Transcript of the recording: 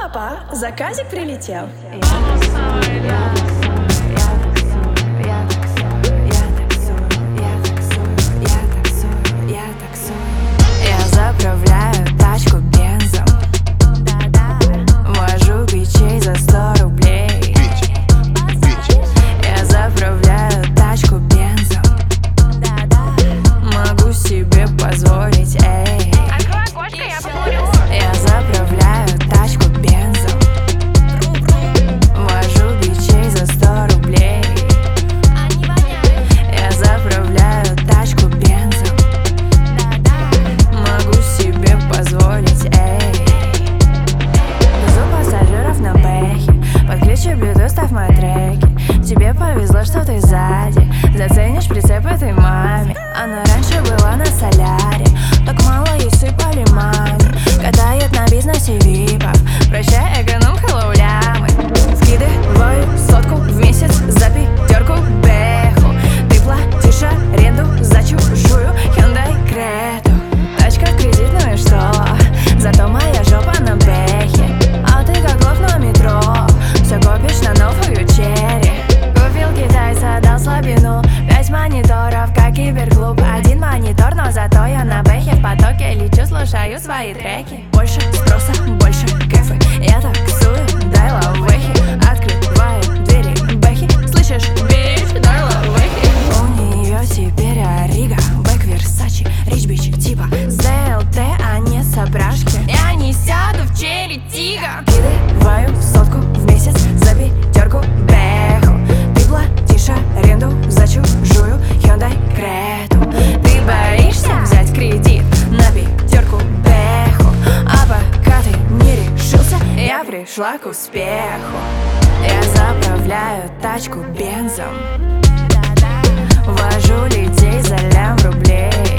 Папа, заказик прилетел. Я заправляю тачку бензом, вожу бичей за 100 рублей. Я заправляю тачку бензом, могу себе позволить, эй. Открой окошко, я покурю. Я заправляю тачку бензом, вожу бичей за 100 рублей. Они воняют. Я заправляю тачку бензом, могу себе позволить, эй. Везу пассажиров на бэхе, подключи Bluetooth, ставь мои треки. Тебе повезло, что ты сзади, заценишь прицеп этой маме. Она раньше была на соляре, так мало ей сыпали маме. Катает на бизнесе випов, прощай экономка лаулямы. Скидываю сотку в месяц за пятерку бэху. Ты платишь аренду за чужую Hyundai Creta. Тачка в кредит, ну и что? Зато моя жопа на бэхе, а ты как лох на метро. Все копишь на новую черри. Купил китайца, дал слабину. 5 мониторов, как киберклуб. Один монитор, но зато я на бэхе в потоке лечу, слушаю свои треки. Больше спроса, больше кэфы. Я таксую, дай лавэхи. Открываю двери бэхи. Слышишь, бич, дай лавэхи. У нее теперь Орига, бэк Версачи, Рич Бич типа ЗЛТ, а не собрашки. Я не сяду в черри тига. Кидываю сотку в месяц за пятерку бэху. Ты платишь аренду за чужую Hyundai Creta. Ты боишься взять кредит на пятерку бэху, а пока ты не решился, я пришла к успеху. Я заправляю тачку бензом, вожу людей за лям рублей.